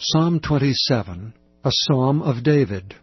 Psalm 27, a psalm of David.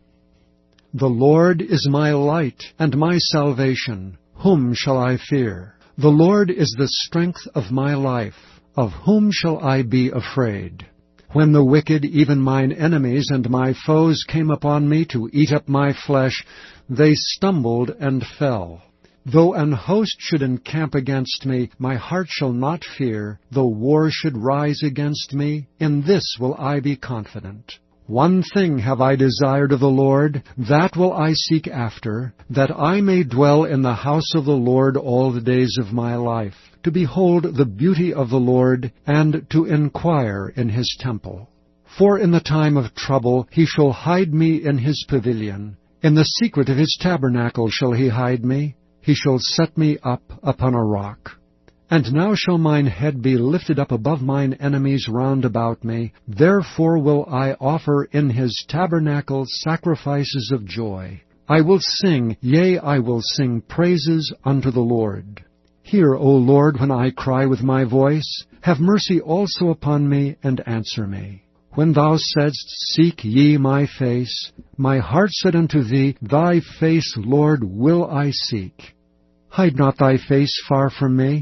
The Lord is my light and my salvation. Whom shall I fear? The Lord is the strength of my life. Of whom shall I be afraid? When the wicked, even mine enemies and my foes, came upon me to eat up my flesh, they stumbled and fell. Though an host should encamp against me, my heart shall not fear. Though war should rise against me, in this will I be confident. One thing have I desired of the Lord, that will I seek after, that I may dwell in the house of the Lord all the days of my life, to behold the beauty of the Lord, and to inquire in his temple. For in the time of trouble he shall hide me in his pavilion. In the secret of his tabernacle shall he hide me. He shall set me up upon a rock. And now shall mine head be lifted up above mine enemies round about me. Therefore will I offer in his tabernacle sacrifices of joy. I will sing, yea, I will sing praises unto the Lord. Hear, O Lord, when I cry with my voice. Have mercy also upon me, and answer me. When thou saidst, Seek ye my face, my heart said unto thee, Thy face, Lord, will I seek. Hide not thy face far from me.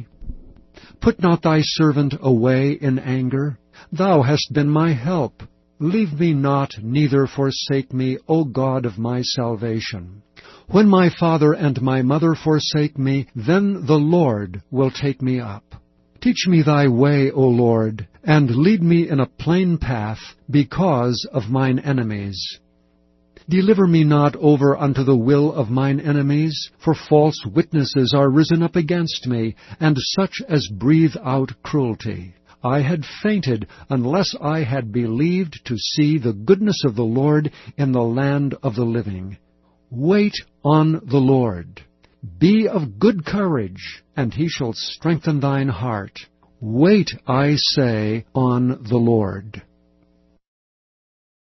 Put not thy servant away in anger. Thou hast been my help. Leave me not, neither forsake me, O God of my salvation. When my father and my mother forsake me, then the Lord will take me up. Teach me thy way, O Lord, and lead me in a plain path because of mine enemies. Deliver me not over unto the will of mine enemies, for false witnesses are risen up against me, and such as breathe out cruelty. I had fainted unless I had believed to see the goodness of the Lord in the land of the living. Wait on the Lord. Be of good courage, and he shall strengthen thine heart. Wait, I say, on the Lord.